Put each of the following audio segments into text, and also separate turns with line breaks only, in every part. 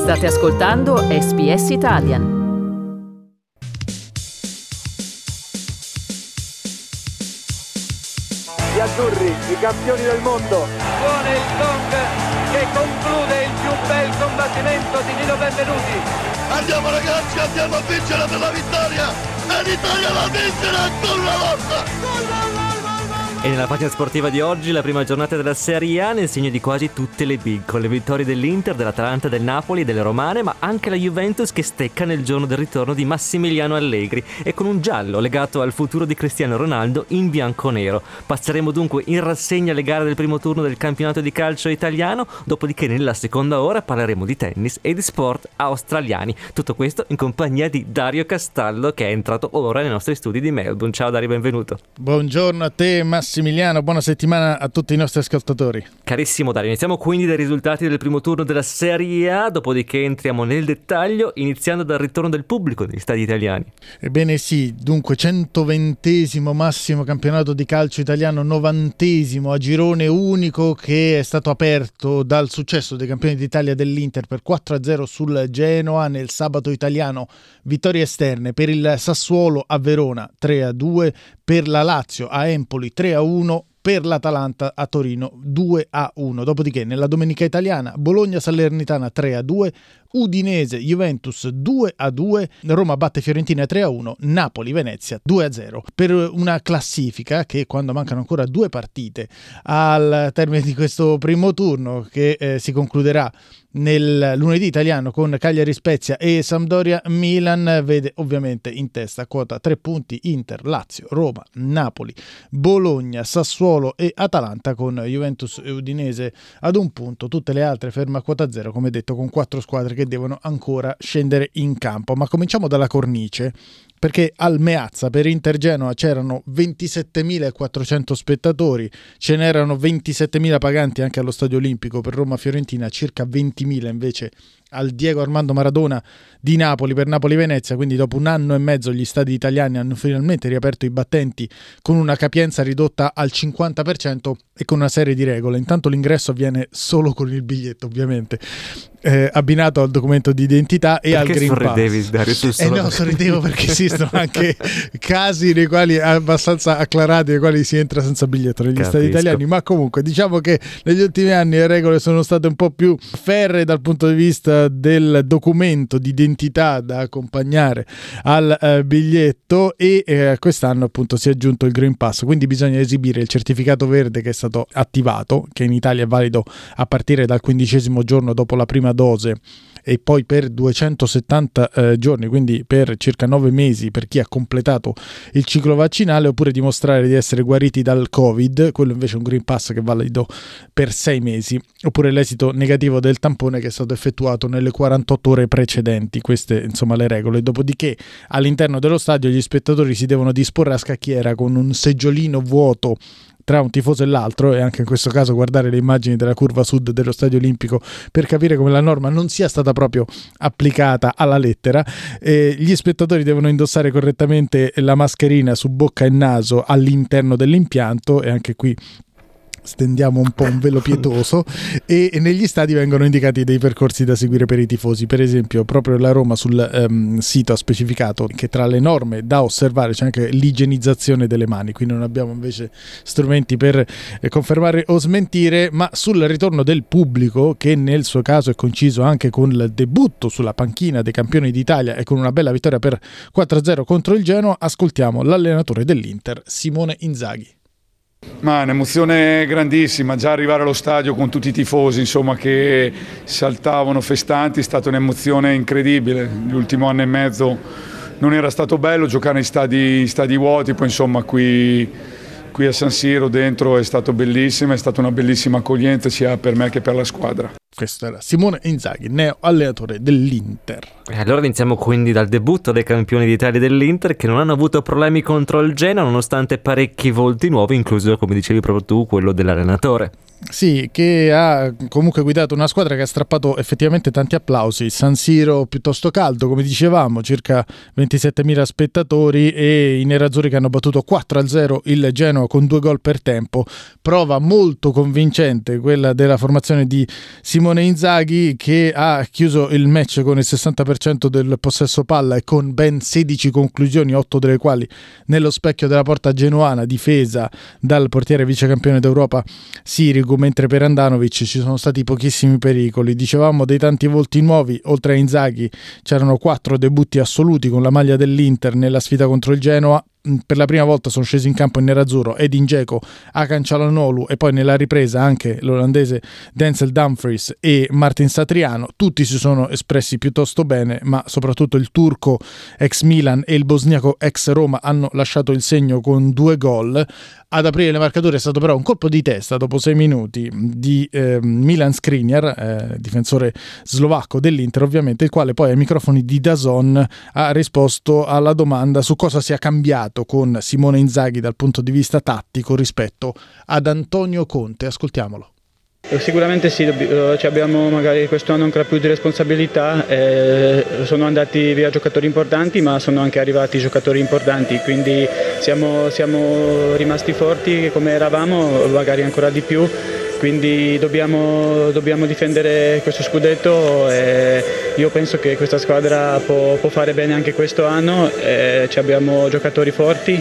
State ascoltando SBS Italian.
Gli azzurri, i campioni del mondo.
Suona il gong che conclude il più bel combattimento di Nino Benvenuti.
Andiamo ragazzi, andiamo a vincere per la vittoria! E l'Italia la vincerà ancora una volta!
E nella pagina sportiva di oggi la prima giornata della Serie A nel segno di quasi tutte le big, con le vittorie dell'Inter, dell'Atalanta, del Napoli e delle Romane, ma anche la Juventus che stecca nel giorno del ritorno di Massimiliano Allegri e con un giallo legato al futuro di Cristiano Ronaldo in bianconero. Passeremo dunque in rassegna le gare del primo turno del campionato di calcio italiano, dopodiché nella seconda ora parleremo di tennis e di sport australiani. Tutto questo in compagnia di Dario Castallo, che è entrato ora nei nostri studi di Melbourne. Ciao Dario, benvenuto.
Buongiorno a te Massimiliano, buona settimana a tutti i nostri ascoltatori.
Carissimo Dario, iniziamo quindi dai risultati del primo turno della Serie A, dopodiché entriamo nel dettaglio, iniziando dal ritorno del pubblico negli stadi italiani.
Ebbene sì, dunque 120° massimo campionato di calcio italiano, 90° a girone unico, che è stato aperto dal successo dei campioni d'Italia dell'Inter per 4-0 sul Genoa nel sabato italiano. Vittorie esterne per il Sassuolo a Verona 3-2, per la Lazio a Empoli 3-1, per l'Atalanta a Torino 2-1. Dopodiché nella domenica italiana Bologna-Salernitana 3-2, Udinese-Juventus 2-2, Roma batte Fiorentina 3-1, Napoli-Venezia 2-0. Per una classifica che, quando mancano ancora 2 partite al termine di questo primo turno, che si concluderà nel lunedì italiano con Cagliari Spezia e Sampdoria Milan, vede ovviamente in testa quota 3 punti Inter, Lazio, Roma, Napoli, Bologna, Sassuolo e Atalanta, con Juventus e Udinese ad 1 punto, tutte le altre ferma a quota 0, come detto, con 4 squadre che devono ancora scendere in campo. Ma cominciamo dalla cornice, perché al Meazza per Inter Genoa c'erano 27.400 spettatori, ce n'erano 27.000 paganti anche allo Stadio Olimpico. Per Roma Fiorentina circa 20.000 invece al Diego Armando Maradona di Napoli per Napoli-Venezia. Quindi dopo 1 anno e mezzo gli stadi italiani hanno finalmente riaperto i battenti con una capienza ridotta al 50% e con una serie di regole. Intanto l'ingresso avviene solo con il biglietto, ovviamente, abbinato al documento di identità e al Green Pass.
Sorridevi, Dario?
No, sorridevo perché esistono anche casi nei quali abbastanza acclarati, nei quali si entra senza biglietto negli stadi italiani. Ma comunque diciamo che negli ultimi anni le regole sono state un po' più ferree dal punto di vista del documento di identità da accompagnare al biglietto, e quest'anno appunto si è aggiunto il Green Pass, quindi bisogna esibire il certificato verde che è stato attivato, che in Italia è valido a partire dal 15° giorno dopo la prima dose e poi per 270 giorni, quindi per circa 9 mesi per chi ha completato il ciclo vaccinale, oppure dimostrare di essere guariti dal Covid, quello invece è un Green Pass che è valido per 6 mesi, oppure l'esito negativo del tampone che è stato effettuato nelle 48 ore precedenti. Queste insomma le regole. Dopodiché all'interno dello stadio gli spettatori si devono disporre a scacchiera con un seggiolino vuoto tra un tifoso e l'altro, e anche in questo caso guardare le immagini della curva sud dello Stadio Olimpico per capire come la norma non sia stata proprio applicata alla lettera. Gli spettatori devono indossare correttamente la mascherina su bocca e naso all'interno dell'impianto, e anche qui stendiamo un po' un velo pietoso, e negli stadi vengono indicati dei percorsi da seguire per i tifosi. Per esempio proprio la Roma sul sito ha specificato che tra le norme da osservare c'è anche l'igienizzazione delle mani, qui non abbiamo invece strumenti per confermare o smentire. Ma sul ritorno del pubblico, che nel suo caso è coinciso anche con il debutto sulla panchina dei campioni d'Italia e con una bella vittoria per 4-0 contro il Genoa, ascoltiamo l'allenatore dell'Inter, Simone Inzaghi.
Ma è un'emozione grandissima, già arrivare allo stadio con tutti i tifosi, insomma, che saltavano festanti, è stata un'emozione incredibile. L'ultimo anno e mezzo non era stato bello giocare in stadi vuoti, poi insomma qui a San Siro dentro è stato bellissimo, è stata una bellissima accoglienza sia per me che per la squadra.
Questo era Simone Inzaghi, neo allenatore dell'Inter.
E allora iniziamo quindi dal debutto dei campioni d'Italia dell'Inter, che non hanno avuto problemi contro il Genoa nonostante parecchi volti nuovi, incluso, come dicevi proprio tu, quello dell'allenatore.
Sì, che ha comunque guidato una squadra che ha strappato effettivamente tanti applausi. San Siro piuttosto caldo, come dicevamo, circa 27.000 spettatori, e i nerazzurri che hanno battuto 4-0 il Genoa con 2 gol per tempo. Prova molto convincente quella della formazione di Simone Simone Inzaghi, che ha chiuso il match con il 60% del possesso palla e con ben 16 conclusioni, 8 delle quali nello specchio della porta genuana, difesa dal portiere vicecampione d'Europa Sirigu, mentre per Andanovic ci sono stati pochissimi pericoli. Dicevamo dei tanti volti nuovi, oltre a Inzaghi c'erano 4 debutti assoluti con la maglia dell'Inter nella sfida contro il Genoa. Per la prima volta sono scesi in campo in nerazzurro Edin Dzeko, Hakan Çalhanoğlu e poi nella ripresa anche l'olandese Denzel Dumfries e Martin Satriano. Tutti si sono espressi piuttosto bene, ma soprattutto il turco ex Milan e il bosniaco ex Roma hanno lasciato il segno con 2 gol. Ad aprire le marcature è stato però un colpo di testa dopo 6 minuti di Milan Skriniar, difensore slovacco dell'Inter ovviamente, il quale poi ai microfoni di DAZN ha risposto alla domanda su cosa sia cambiato con Simone Inzaghi dal punto di vista tattico rispetto ad Antonio Conte. Ascoltiamolo.
Sicuramente sì, abbiamo magari questo anno ancora più di responsabilità, sono andati via giocatori importanti ma sono anche arrivati giocatori importanti, quindi siamo rimasti forti come eravamo, magari ancora di più, quindi dobbiamo difendere questo scudetto e io penso che questa squadra può fare bene anche questo anno, abbiamo giocatori forti,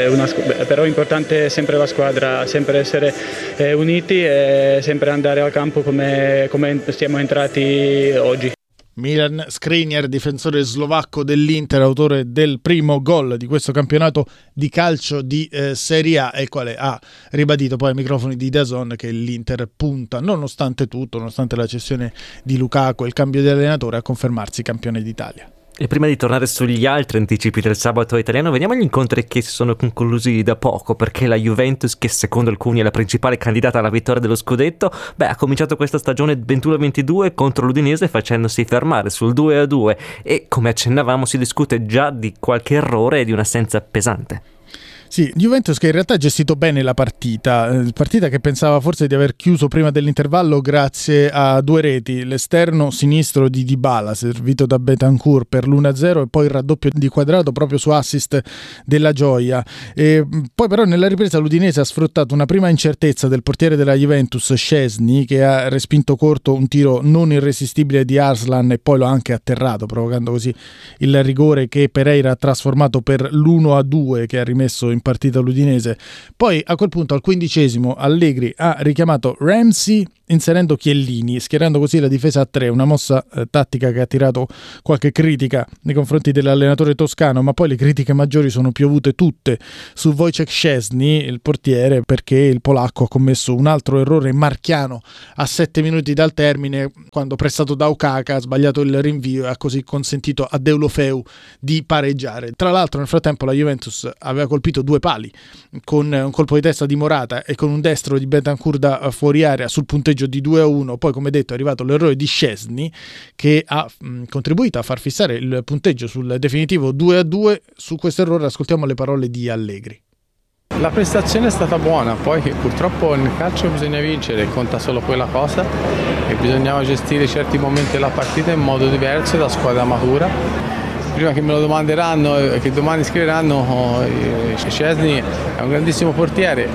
però è importante sempre la squadra, sempre essere uniti e sempre andare al campo come siamo entrati oggi.
Milan Skriniar, difensore slovacco dell'Inter, autore del primo gol di questo campionato di calcio di Serie A, e il quale ha ribadito poi ai microfoni di DAZN che l'Inter punta, nonostante tutto, nonostante la cessione di Lukaku e il cambio di allenatore, a confermarsi campione d'Italia.
E prima di tornare sugli altri anticipi del sabato italiano, veniamo agli incontri che si sono conclusi da poco, perché la Juventus, che secondo alcuni è la principale candidata alla vittoria dello scudetto, ha cominciato questa stagione 21-22 contro l'Udinese facendosi fermare sul 2-2 e, come accennavamo, si discute già di qualche errore e di un'assenza pesante.
Sì, Juventus che in realtà ha gestito bene la partita che pensava forse di aver chiuso prima dell'intervallo grazie a 2 reti, l'esterno sinistro di Dybala servito da Bentancur per l'1-0 e poi il raddoppio di Quadrato proprio su assist della Gioia. E poi però nella ripresa l'Udinese ha sfruttato una prima incertezza del portiere della Juventus, Szczęsny, che ha respinto corto un tiro non irresistibile di Arslan e poi lo ha anche atterrato, provocando così il rigore che Pereira ha trasformato per l'1-2 che ha rimesso in partita l'Udinese. Poi a quel punto al 15° Allegri ha richiamato Ramsey inserendo Chiellini, schierando così la difesa a 3, una mossa tattica che ha attirato qualche critica nei confronti dell'allenatore toscano, ma poi le critiche maggiori sono piovute tutte su Wojciech Szczęsny, il portiere, perché il polacco ha commesso un altro errore marchiano a 7 minuti dal termine, quando pressato da Okaka ha sbagliato il rinvio e ha così consentito a Deulofeu di pareggiare. Tra l'altro nel frattempo la Juventus aveva colpito 2 pali con un colpo di testa di Morata e con un destro di Bentancur da fuori area sul punteggio di 2-1. Poi, come detto, è arrivato l'errore di Szczęsny che ha contribuito a far fissare il punteggio sul definitivo 2-2. Su questo errore ascoltiamo le parole di Allegri.
La prestazione è stata buona, poi purtroppo nel calcio bisogna vincere, conta solo quella cosa e bisognava gestire certi momenti della partita in modo diverso da squadra matura. Prima che me lo domanderanno e che domani scriveranno, Szczęsny è un grandissimo portiere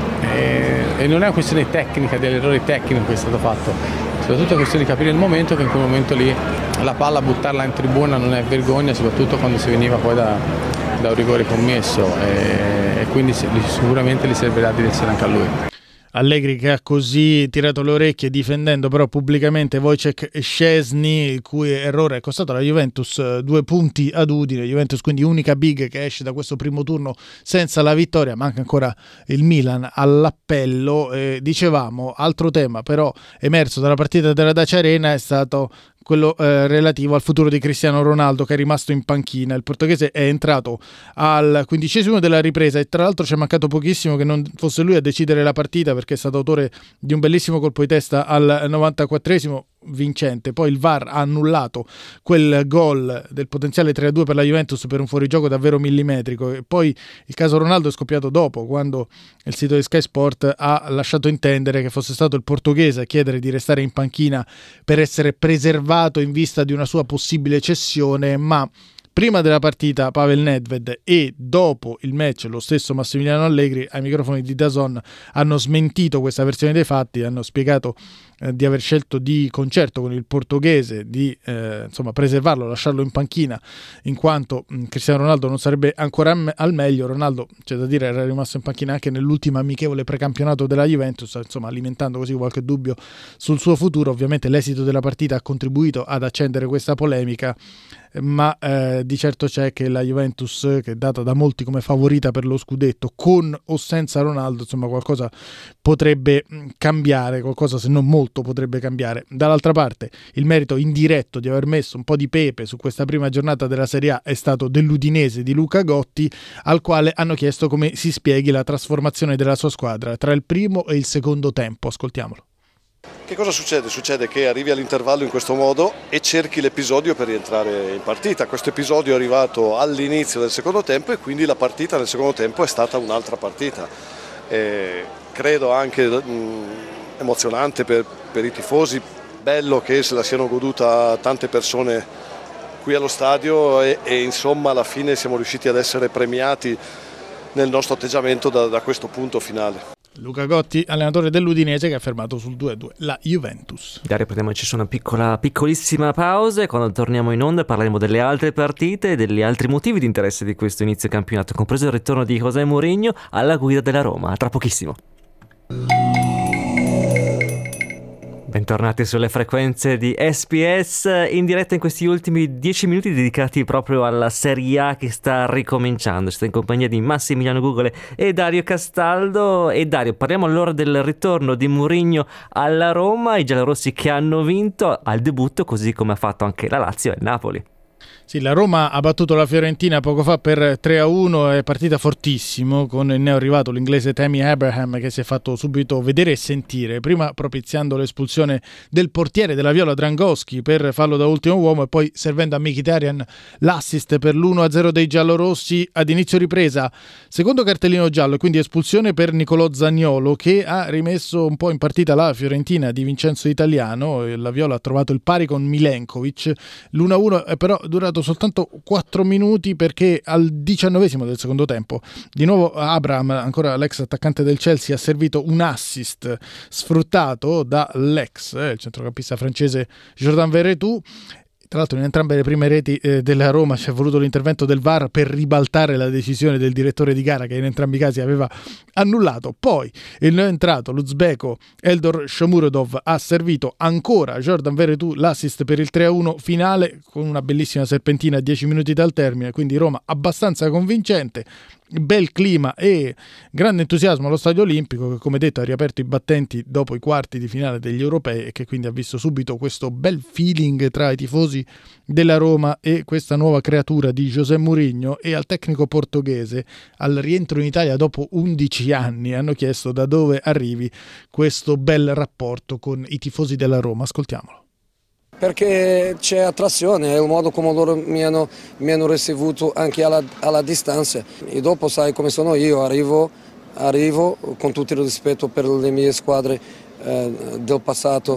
e non è una questione tecnica, dell'errore tecnico che è stato fatto, soprattutto è questione di capire il momento, che in quel momento lì la palla buttarla in tribuna non è vergogna, soprattutto quando si veniva poi da un rigore commesso e quindi sicuramente gli servirà direzione anche a lui.
Allegri che ha così tirato le orecchie difendendo però pubblicamente Wojciech Szczęsny, il cui errore è costato alla Juventus 2 punti ad Udine. Juventus quindi unica big che esce da questo primo turno senza la vittoria, manca ancora il Milan all'appello. Dicevamo, altro tema però emerso dalla partita della Dacia Arena è stato quello relativo al futuro di Cristiano Ronaldo, che è rimasto in panchina. Il portoghese è entrato al 15° della ripresa e tra l'altro ci è mancato pochissimo che non fosse lui a decidere la partita, perché è stato autore di un bellissimo colpo di testa al 94° vincente. Poi il VAR ha annullato quel gol del potenziale 3-2 per la Juventus per un fuorigioco davvero millimetrico, e poi il caso Ronaldo è scoppiato dopo, quando il sito di Sky Sport ha lasciato intendere che fosse stato il portoghese a chiedere di restare in panchina per essere preservato in vista di una sua possibile cessione, ma prima della partita Pavel Nedved e dopo il match lo stesso Massimiliano Allegri ai microfoni di DAZN hanno smentito questa versione dei fatti, hanno spiegato di aver scelto di concerto con il portoghese di preservarlo, lasciarlo in panchina, in quanto Cristiano Ronaldo non sarebbe ancora al meglio. Ronaldo, c'è da dire, era rimasto in panchina anche nell'ultimo amichevole precampionato della Juventus, alimentando così qualche dubbio sul suo futuro. Ovviamente l'esito della partita ha contribuito ad accendere questa polemica, ma di certo c'è che la Juventus, che è data da molti come favorita per lo scudetto, con o senza Ronaldo, qualcosa potrebbe cambiare, qualcosa se non molto potrebbe cambiare. Dall'altra parte il merito indiretto di aver messo un po' di pepe su questa prima giornata della Serie A è stato dell'Udinese di Luca Gotti, al quale hanno chiesto come si spieghi la trasformazione della sua squadra tra il primo e il secondo tempo. Ascoltiamolo.
Che cosa succede? Succede che arrivi all'intervallo in questo modo e cerchi l'episodio per rientrare in partita. Questo episodio è arrivato all'inizio del secondo tempo e quindi la partita nel secondo tempo è stata un'altra partita. Credo anche emozionante per i tifosi, bello che se la siano goduta tante persone qui allo stadio e insomma alla fine siamo riusciti ad essere premiati nel nostro atteggiamento da questo punto finale.
Luca Gotti, allenatore dell'Udinese, che ha fermato sul 2-2 la Juventus.
Dario, prendiamoci una piccolissima pausa e quando torniamo in onda parleremo delle altre partite e degli altri motivi di interesse di questo inizio campionato, compreso il ritorno di José Mourinho alla guida della Roma. Tra pochissimo. Bentornati sulle frequenze di SPS, in diretta in questi ultimi 10 minuti dedicati proprio alla Serie A che sta ricominciando. Siete in compagnia di Massimiliano Gugole e Dario Castaldo. E Dario, parliamo allora del ritorno di Mourinho alla Roma, i giallorossi che hanno vinto al debutto, così come ha fatto anche la Lazio e il Napoli.
Sì, la Roma ha battuto la Fiorentina poco fa per 3-1, è partita fortissimo con il neoarrivato, l'inglese Tammy Abraham, che si è fatto subito vedere e sentire, prima propiziando l'espulsione del portiere della Viola Dragoschi per farlo da ultimo uomo e poi servendo a Mkhitaryan l'assist per l'1-0 dei giallorossi ad inizio ripresa. Secondo cartellino giallo, quindi espulsione per Nicolò Zaniolo, che ha rimesso un po' in partita la Fiorentina di Vincenzo Italiano. La Viola ha trovato il pari con Milenkovic, l'1-1 è però durato soltanto 4 minuti perché al 19esimo del secondo tempo di nuovo Abraham, ancora l'ex attaccante del Chelsea, ha servito un assist sfruttato dall'ex il centrocampista francese Jordan Veretout. Tra l'altro in entrambe le prime reti della Roma ci è voluto l'intervento del VAR per ribaltare la decisione del direttore di gara, che in entrambi i casi aveva annullato. Poi il neoentrato, l'uzbeko Eldor Shomurodov, ha servito ancora Jordan Veretout l'assist per il 3-1 finale con una bellissima serpentina a 10 minuti dal termine, quindi Roma abbastanza convincente. Bel clima e grande entusiasmo allo Stadio Olimpico, che come detto ha riaperto i battenti dopo i quarti di finale degli europei e che quindi ha visto subito questo bel feeling tra i tifosi della Roma e questa nuova creatura di José Mourinho. E al tecnico portoghese, al rientro in Italia dopo 11 anni, hanno chiesto da dove arrivi questo bel rapporto con i tifosi della Roma. Ascoltiamolo.
Perché c'è attrazione, è il modo come loro mi hanno ricevuto anche alla distanza. E dopo sai come sono io, arrivo con tutto il rispetto per le mie squadre del passato,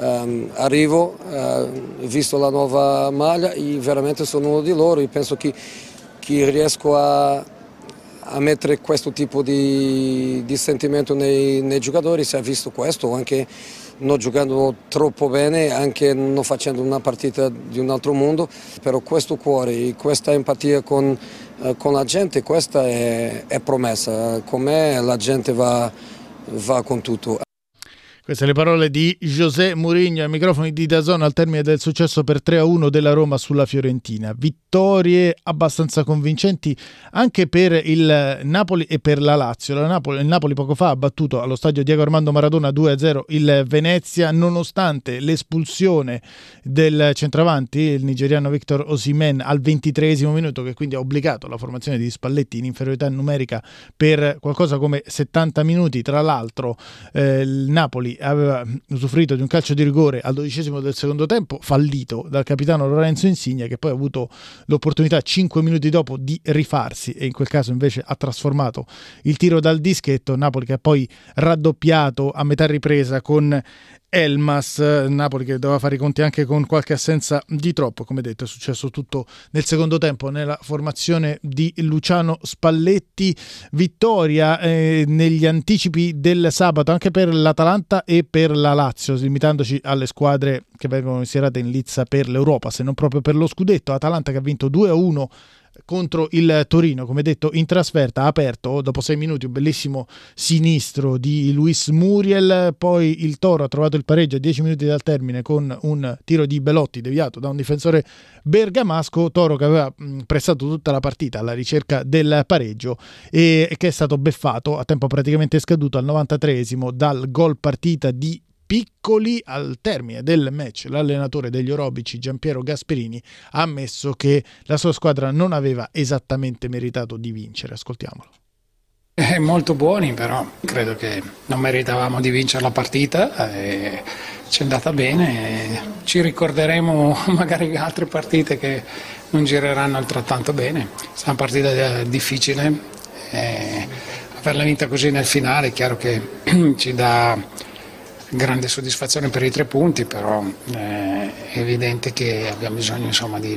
arrivo, visto la nuova maglia e veramente sono uno di loro e penso che riesco a mettere questo tipo di sentimento nei giocatori. Si è visto questo anche non giocando troppo bene, anche non facendo una partita di un altro mondo, però questo cuore e questa empatia con la gente, questa è promessa. Con me la gente va con tutto.
Queste le parole di José Mourinho ai microfoni di DAZN al termine del successo per 3-1 della Roma sulla Fiorentina. Vittorie abbastanza convincenti anche per il Napoli e per la Lazio. Il Napoli poco fa ha battuto allo stadio Diego Armando Maradona 2-0 il Venezia, nonostante l'espulsione del centravanti, il nigeriano Victor Osimhen, al 23esimo minuto, che quindi ha obbligato la formazione di Spalletti in inferiorità numerica per qualcosa come 70 minuti. Tra l'altro il Napoli aveva usufruito di un calcio di rigore al 12esimo del secondo tempo, fallito dal capitano Lorenzo Insigne, che poi ha avuto l'opportunità 5 minuti dopo di rifarsi e in quel caso invece ha trasformato il tiro dal dischetto. Napoli che ha poi raddoppiato a metà ripresa con Elmas. Napoli che doveva fare i conti anche con qualche assenza di troppo. Come detto, è successo tutto nel secondo tempo nella formazione di Luciano Spalletti. Vittoria negli anticipi del sabato anche per l'Atalanta e per la Lazio, limitandoci alle squadre che vengono inserite in lizza per l'Europa, se non proprio per lo scudetto. Atalanta che ha vinto 2-1 contro il Torino, come detto in trasferta, ha aperto dopo 6 minuti un bellissimo sinistro di Luis Muriel, poi il Toro ha trovato il pareggio a 10 minuti dal termine con un tiro di Belotti deviato da un difensore bergamasco. Toro che aveva pressato tutta la partita alla ricerca del pareggio e che è stato beffato a tempo praticamente scaduto al 93esimo dal gol partita di Piccoli. Al termine del match l'allenatore degli Orobici, Giampiero Gasperini, ha ammesso che la sua squadra non aveva esattamente meritato di vincere. Ascoltiamolo.
Molto buoni, però credo che non meritavamo di vincere la partita, ci è andata bene, ci ricorderemo magari altre partite che non gireranno altrettanto bene. È stata una partita difficile, averla vinta così nel finale è chiaro che ci dà grande soddisfazione per i 3 punti, però è evidente che abbiamo bisogno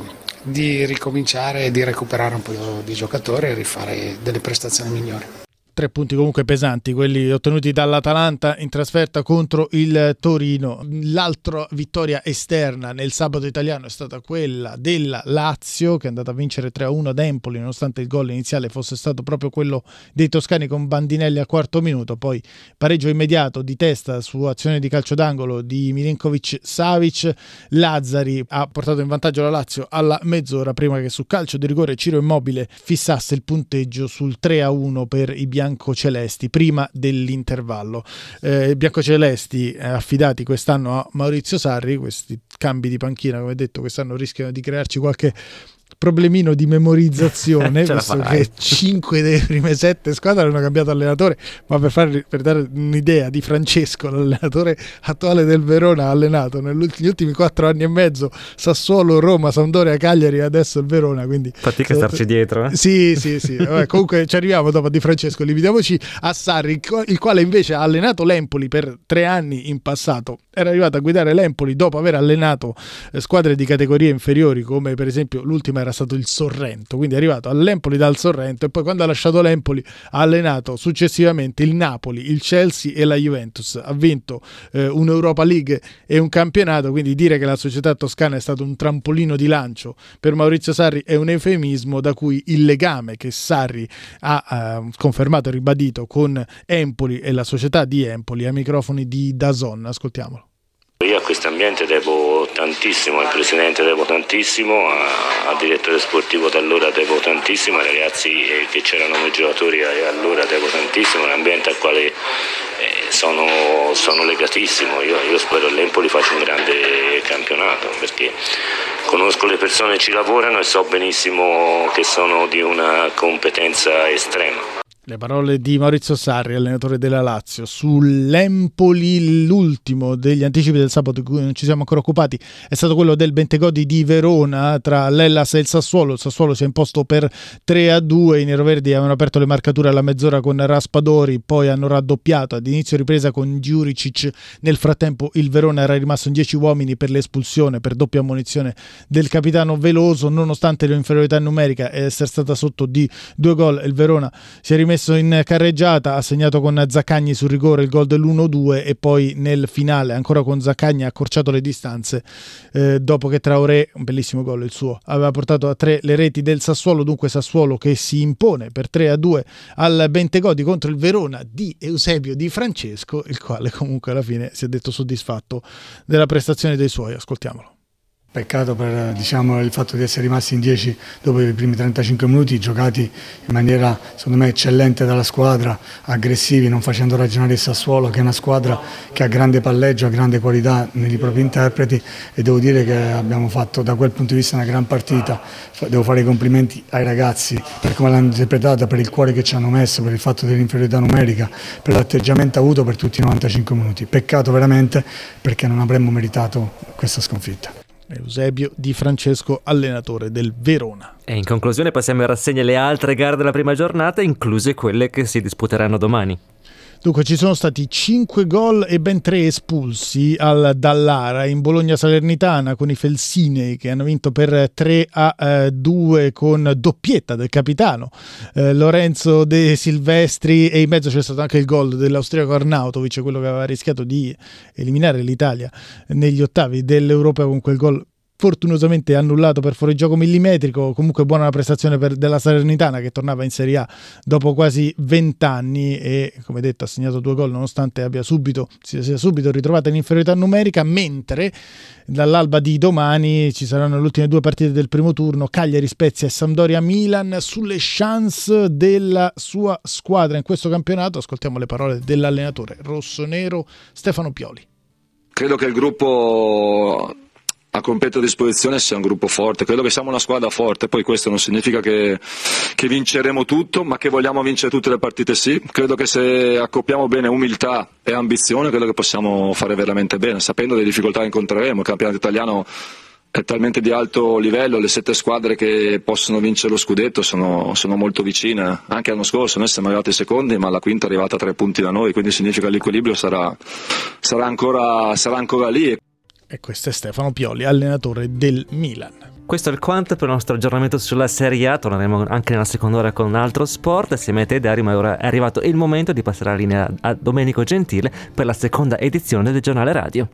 di ricominciare e di recuperare un po' di giocatori e rifare delle prestazioni migliori.
3 punti comunque pesanti, quelli ottenuti dall'Atalanta in trasferta contro il Torino. L'altra vittoria esterna nel sabato italiano è stata quella della Lazio, che è andata a vincere 3-1 ad Empoli, nonostante il gol iniziale fosse stato proprio quello dei toscani con Bandinelli al quarto minuto. Poi pareggio immediato di testa su azione di calcio d'angolo di Milinkovic-Savic. Lazzari ha portato in vantaggio la Lazio alla mezz'ora, prima che su calcio di rigore Ciro Immobile fissasse il punteggio sul 3-1 per i biancocelesti prima dell'intervallo. Biancocelesti affidati quest'anno a Maurizio Sarri. Questi cambi di panchina, come detto, quest'anno rischiano di crearci qualche problemino di memorizzazione, visto che 5 delle prime 7 squadre hanno cambiato allenatore. Ma per dare un'idea di Francesco, l'allenatore attuale del Verona, ha allenato negli ultimi 4 anni e mezzo Sassuolo, Roma, Sampdoria, Cagliari e adesso il Verona, quindi
fatica a starci dietro.
Sì. Vabbè, comunque ci arriviamo dopo Di Francesco. Limitiamoci a Sarri, il quale invece ha allenato l'Empoli per 3 anni in passato. Era arrivato a guidare l'Empoli dopo aver allenato squadre di categorie inferiori, come per esempio l'ultima era stato il Sorrento, quindi è arrivato all'Empoli dal Sorrento e poi quando ha lasciato l'Empoli ha allenato successivamente il Napoli, il Chelsea e la Juventus. Ha vinto un'Europa League e un campionato, quindi dire che la società toscana è stato un trampolino di lancio per Maurizio Sarri è un eufemismo, da cui il legame che Sarri ha confermato e ribadito con Empoli e la società di Empoli ai microfoni di DAZN. Ascoltiamolo.
Io a questo ambiente devo tantissimo, al presidente devo tantissimo, al direttore sportivo da allora devo tantissimo, ai ragazzi che c'erano come giocatori allora devo tantissimo, l'ambiente al quale sono legatissimo. Io spero l'Empoli faccia un grande campionato, perché conosco le persone che ci lavorano e so benissimo che sono di una competenza estrema.
Le parole di Maurizio Sarri, allenatore della Lazio. Sull'Empoli, l'ultimo degli anticipi del sabato di cui non ci siamo ancora occupati è stato quello del Bentegodi di Verona tra l'Hellas e il Sassuolo. Il Sassuolo si è imposto per 3-2, i neroverdi avevano aperto le marcature alla mezz'ora con Raspadori, poi hanno raddoppiato ad inizio ripresa con Djuricic. Nel frattempo il Verona era rimasto in 10 uomini per l'espulsione per doppia ammonizione del capitano Veloso. Nonostante l'inferiorità numerica e essere stata sotto di 2 gol, il Verona si è rimesso in carreggiata, ha segnato con Zaccagni sul rigore il gol dell'1-2 e poi nel finale ancora con Zaccagni ha accorciato le distanze dopo che Traoré, un bellissimo gol il suo, aveva portato a 3 le reti del Sassuolo. Dunque Sassuolo che si impone per 3-2 al Bentegodi contro il Verona di Eusebio Di Francesco, il quale comunque alla fine si è detto soddisfatto della prestazione dei suoi. Ascoltiamolo.
Peccato per il fatto di essere rimasti in 10 dopo i primi 35 minuti, giocati in maniera secondo me eccellente dalla squadra, aggressivi, non facendo ragionare il Sassuolo, che è una squadra che ha grande palleggio, ha grande qualità nei propri interpreti, e devo dire che abbiamo fatto da quel punto di vista una gran partita. Devo fare i complimenti ai ragazzi per come l'hanno interpretata, per il cuore che ci hanno messo, per il fatto dell'inferiorità numerica, per l'atteggiamento avuto per tutti i 95 minuti. Peccato veramente, perché non avremmo meritato questa sconfitta.
Eusebio Di Francesco, allenatore del Verona.
E in conclusione passiamo in rassegna le altre gare della prima giornata, incluse quelle che si disputeranno domani.
Dunque ci sono stati 5 gol e ben 3 espulsi al Dallara in Bologna-Salernitana con i Felsinei, che hanno vinto per 3-2 con doppietta del capitano Lorenzo De Silvestri, e in mezzo c'è stato anche il gol dell'austriaco Arnautovic, quello che aveva rischiato di eliminare l'Italia negli ottavi dell'Europeo con quel gol fortunosamente annullato per fuorigioco millimetrico. Comunque buona la prestazione della Salernitana, che tornava in Serie A dopo quasi 20 anni e, come detto, ha segnato 2 gol nonostante si sia subito ritrovata in inferiorità numerica, mentre dall'alba di domani ci saranno le ultime 2 partite del primo turno, Cagliari Spezia e Sampdoria Milan, sulle chance della sua squadra in questo campionato. Ascoltiamo le parole dell'allenatore rossonero Stefano Pioli.
Credo che il gruppo a completa disposizione sia un gruppo forte, credo che siamo una squadra forte, poi questo non significa che vinceremo tutto, ma che vogliamo vincere tutte le partite sì. Credo che se accoppiamo bene umiltà e ambizione, credo che possiamo fare veramente bene, sapendo le difficoltà che incontreremo. Il campionato italiano è talmente di alto livello, le 7 squadre che possono vincere lo scudetto sono molto vicine. Anche l'anno scorso noi siamo arrivati secondi, ma la quinta è arrivata a 3 punti da noi, quindi significa che l'equilibrio sarà ancora lì.
E questo è Stefano Pioli, allenatore del Milan.
Questo è il quanto per il nostro aggiornamento sulla Serie A. Torneremo anche nella seconda ora con un altro sport. Assieme a te, Dario, ma ora è arrivato il momento di passare la linea a Domenico Gentile per la seconda edizione del giornale radio.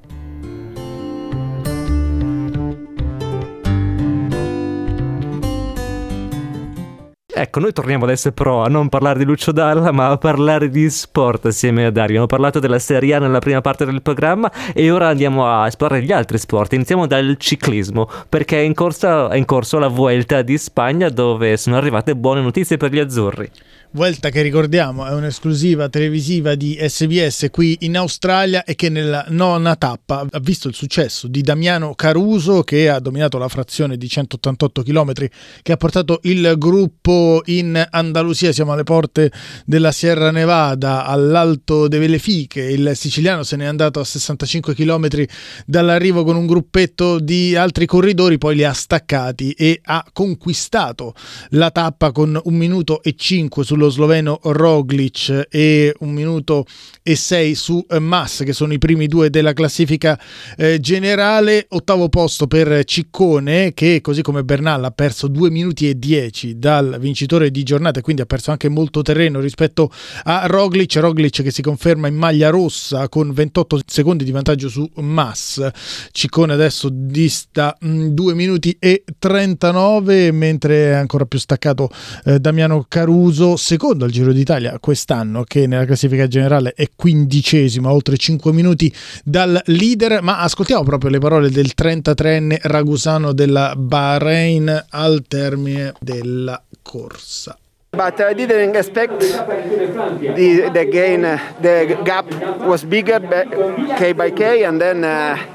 Ecco, noi torniamo adesso però a non parlare di Lucio Dalla, ma a parlare di sport assieme a Dario. Abbiamo parlato della Serie A nella prima parte del programma e ora andiamo a esplorare gli altri sport. Iniziamo dal ciclismo, perché è in corso la Vuelta di Spagna, dove sono arrivate buone notizie per gli azzurri.
Vuelta che, ricordiamo, è un'esclusiva televisiva di SBS qui in Australia e che nella 9ª tappa ha visto il successo di Damiano Caruso, che ha dominato la frazione di 188 km che ha portato il gruppo in Andalusia. Siamo alle porte della Sierra Nevada, all'Alto de Vellefique. Il siciliano se n'è andato a 65 km dall'arrivo con un gruppetto di altri corridori, poi li ha staccati e ha conquistato la tappa con 1 minuto e 5 sullo sloveno Roglic e 1 minuto e 6 su Mas, che sono i primi 2 della classifica generale. 8° posto per Ciccone, che così come Bernal ha perso 2 minuti e 10 dal vincitore di giornata, e quindi ha perso anche molto terreno rispetto a Roglic che si conferma in maglia rossa con 28 secondi di vantaggio su Mas. Ciccone adesso dista 2 minuti e 39, mentre è ancora più staccato Damiano Caruso, secondo al Giro d'Italia quest'anno, che nella classifica generale è 15°, oltre 5 minuti dal leader. Ma ascoltiamo proprio le parole del 33enne ragusano della Bahrain al termine della corsa.
But I didn't expect the gain. The gap was bigger, K by K, and then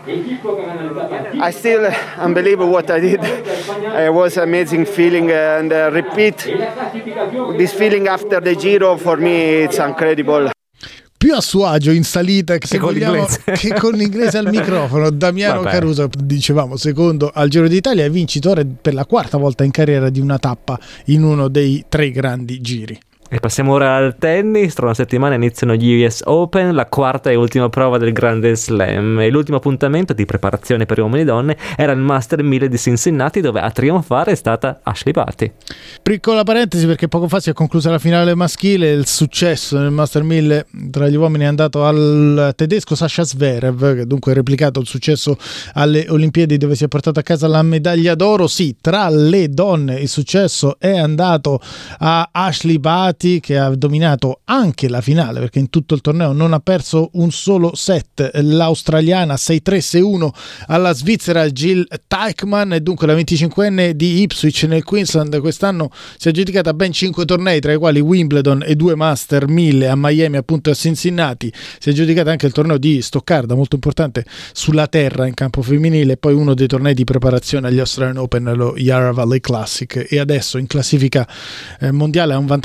I still unbelievable what I did. It was amazing feeling, and repeat this feeling after the Giro for me it's incredible.
Più a suo agio in salita che con l'inglese al microfono. Damiano Caruso, dicevamo, secondo al Giro d'Italia, è vincitore per la 4ª volta in carriera di una tappa in uno dei 3 grandi giri.
E passiamo ora al tennis. Tra una settimana iniziano gli US Open, la 4ª e ultima prova del Grande Slam, e l'ultimo appuntamento di preparazione per uomini e donne era il Master 1000 di Cincinnati, dove a trionfare è stata Ashleigh Barty.
Piccola parentesi, perché poco fa si è conclusa la finale maschile. Il successo nel Master 1000 tra gli uomini è andato al tedesco Sasha Zverev, che dunque ha replicato il successo alle Olimpiadi, dove si è portato a casa la medaglia d'oro. Sì, tra le donne il successo è andato a Ashleigh Barty, che ha dominato anche la finale, perché in tutto il torneo non ha perso un solo set. L'australiana 6-3, 6-1 alla svizzera Jill Teichmann, e dunque la 25enne di Ipswich nel Queensland quest'anno si è aggiudicata ben 5 tornei, tra i quali Wimbledon e 2 Master 1000 a Miami, appunto a Cincinnati. Si è aggiudicata anche il torneo di Stoccarda, molto importante sulla terra in campo femminile, e poi uno dei tornei di preparazione agli Australian Open, lo Yarra Valley Classic, e adesso in classifica mondiale ha un vantaggio abissale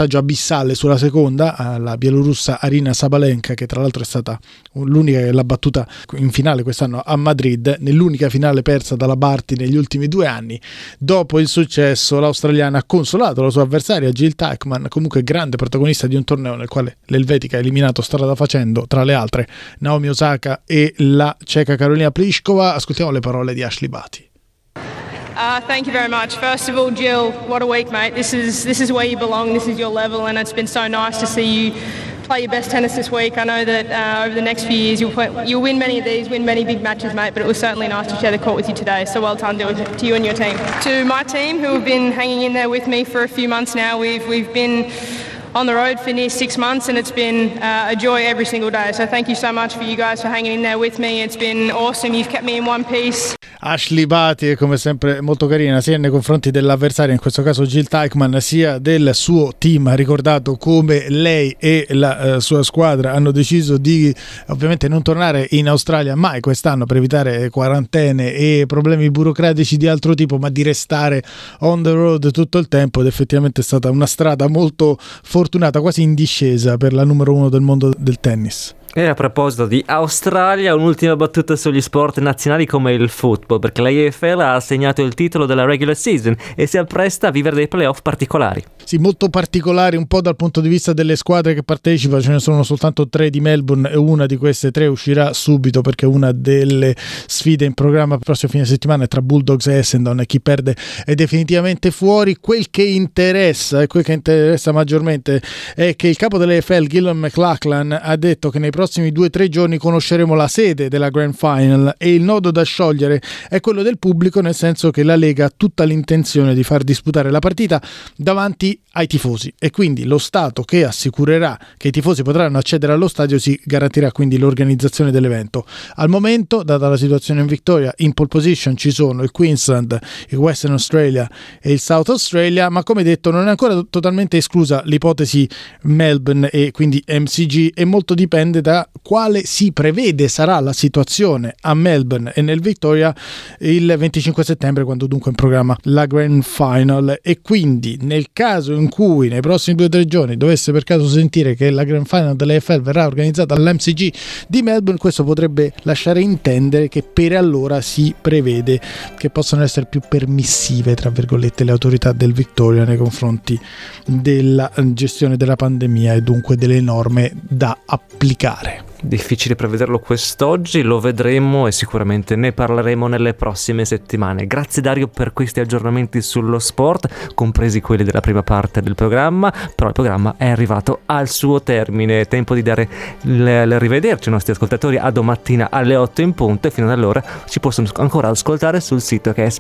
sale sulla seconda, la bielorussa Aryna Sabalenka, che tra l'altro è stata l'unica che l'ha battuta in finale quest'anno a Madrid, nell'unica finale persa dalla Barty negli ultimi 2 anni. Dopo il successo, l'australiana ha consolato la sua avversaria Jill Teichmann, comunque grande protagonista di un torneo nel quale l'elvetica ha eliminato strada facendo, tra le altre, Naomi Osaka e la ceca Karolina Pliskova. Ascoltiamo le parole di Ashleigh Barty.
Thank you very much. First of all, Jill, what a week, mate. This is where you belong. This is your level, and it's been so nice to see you play your best tennis this week. I know that over the next few years you'll win many of these, win many big matches, mate, but it was certainly nice to share the court with you today. So well done to you and your team. To my team, who have been hanging in there with me for a few months now, we've been on the road for near 6 months, and it's been a joy every single day. So thank you so much for you guys for hanging in there with me. It's been awesome. You've kept me in one piece.
Ashleigh Barty è come sempre molto carina, sia nei confronti dell'avversaria, in questo caso Jill Teichmann, sia del suo team. Ha ricordato come lei e la sua squadra hanno deciso di ovviamente non tornare in Australia mai quest'anno per evitare quarantene e problemi burocratici di altro tipo, ma di restare on the road tutto il tempo, ed effettivamente è stata una strada molto fortunata, quasi in discesa per la numero 1 del mondo del tennis.
E a proposito di Australia, un'ultima battuta sugli sport nazionali come il football, perché la EFL ha assegnato il titolo della regular season e si appresta a vivere dei playoff particolari.
Sì, molto particolari un po' dal punto di vista delle squadre che partecipano. Ce ne sono soltanto 3 di Melbourne e una di queste 3 uscirà subito, perché una delle sfide in programma per il prossimo fine settimana è tra Bulldogs e Essendon, e chi perde è definitivamente fuori. Quel che interessa e quel che interessa maggiormente è che il capo dell'EFL, Gillian McLachlan, ha detto che nei prossimi 2-3 giorni conosceremo la sede della Grand Final, e il nodo da sciogliere è quello del pubblico, nel senso che la Lega ha tutta l'intenzione di far disputare la partita davanti ai tifosi, e quindi lo Stato, che assicurerà che i tifosi potranno accedere allo stadio, si garantirà quindi l'organizzazione dell'evento. Al momento, data la situazione in Victoria, in pole position ci sono il Queensland, il Western Australia e il South Australia, ma come detto non è ancora totalmente esclusa l'ipotesi Melbourne e quindi MCG, e molto dipende da quale si prevede sarà la situazione a Melbourne e nel Victoria il 25 settembre, quando dunque in programma la Grand Final. E quindi nel caso in cui nei prossimi 2-3 giorni dovesse per caso sentire che la Grand Final dell'AFL verrà organizzata all'MCG di Melbourne, questo potrebbe lasciare intendere che per allora si prevede che possano essere più permissive, tra virgolette, le autorità del Victoria nei confronti della gestione della pandemia e dunque delle norme da applicare.
Difficile prevederlo quest'oggi, lo vedremo e sicuramente ne parleremo nelle prossime settimane. Grazie Dario per questi aggiornamenti sullo sport, compresi quelli della prima parte del programma, però il programma è arrivato al suo termine. Tempo di dare arrivederci ai nostri ascoltatori a domattina alle 8 in punto, e fino ad allora ci possono ancora ascoltare sul sito che è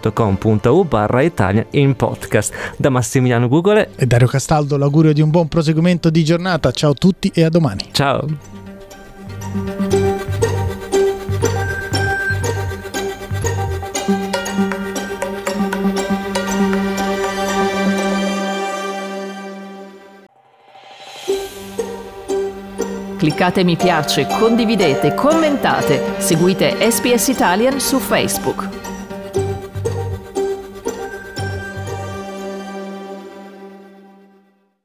sbs.com.au/Italian in podcast. Da Massimiliano Gugole
e Dario Castaldo l'augurio di un buon proseguimento di giornata. Ciao a tutti e a domani.
Ciao.
Cliccate mi piace, condividete, commentate, seguite SBS Italian su Facebook.